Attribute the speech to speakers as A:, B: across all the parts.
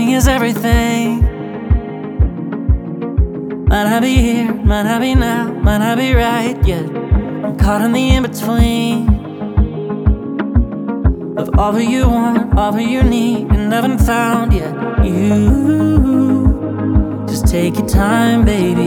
A: Timing is everything. Might not be here, might not be now, might not be right yet. I'm caught in the in-between of all that you want, all that you need, and haven't found yet. You just take your time, baby.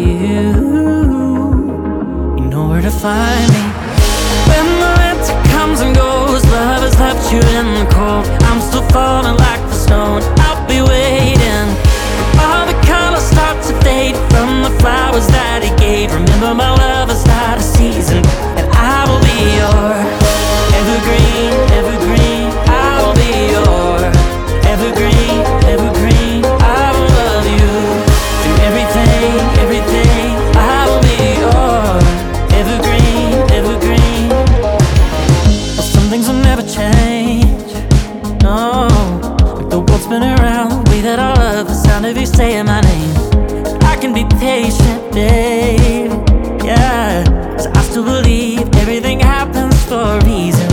A: You know where to find me. When the winter comes and goes, love has left you in the cold. I'm still falling like the snow, and I'll be waiting. All the colors start to fade from the flowers that he gave. Remember, my love is not a season, and I will be your evergreen, evergreen. I will be your evergreen, evergreen. I will love you through everything, everything. I will be your evergreen, evergreen. Some things will never change, no. Like the world's been around, the way that I love the sound of you saying my name. I can be patient, babe, yeah, 'cause I still believe everything happens for a reason.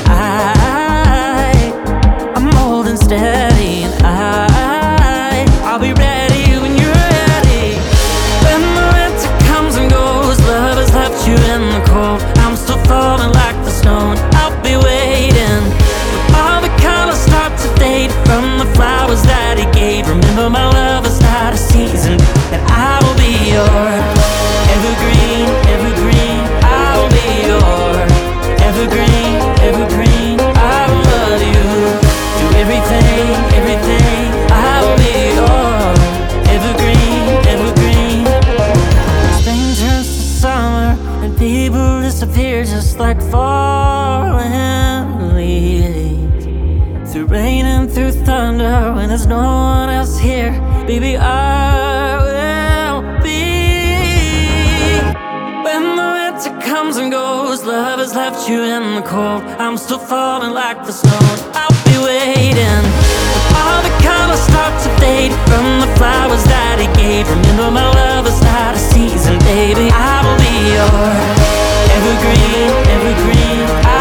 A: I'm old and steady, and I'll be ready when you're ready. When the winter comes and goes, love has left you in the cold. I'm still falling like the snow, and I'll be waiting. All the colors start to fade from the flowers that he gave. Remember, my love is not a season, and I will be your evergreen, evergreen. I will be your evergreen, evergreen. I will love you through everything, everything. I will be your evergreen, evergreen. Spring turns to summer, and people disappear just like falling leaves. Through rain and through thunder, when there's no one else here, baby, I will be. When the winter comes and goes, love has left you in the cold. I'm still falling like the snow, and I'll be waiting. All the colors start to fade from the flowers that he gave. Remember, my love is not a season, baby. I will be your evergreen, evergreen.